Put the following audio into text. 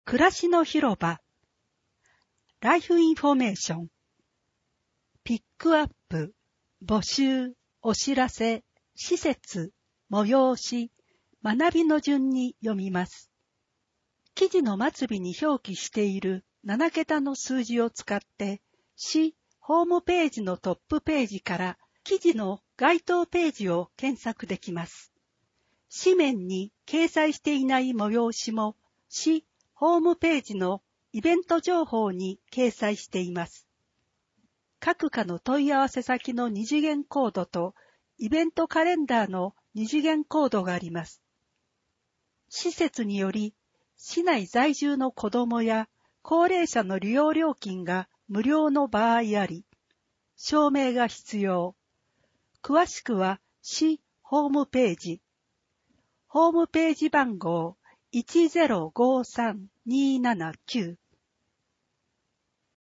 暮らしの広場、ライフインフォメーション、ピックアップ、募集、お知らせ、施設、催し、学びの順に読みます。記事の末尾に表記している7桁の数字を使って、市ホームページのトップページから記事の該当ページを検索できます。紙面に掲載していない催しも市ホームページのイベント情報に掲載しています。各課の問い合わせ先の二次元コードとイベントカレンダーの二次元コードがあります。施設により、市内在住の子どもや高齢者の利用料金が無料の場合あり、証明が必要。詳しくは市ホームページ、ホームページ番号 1053279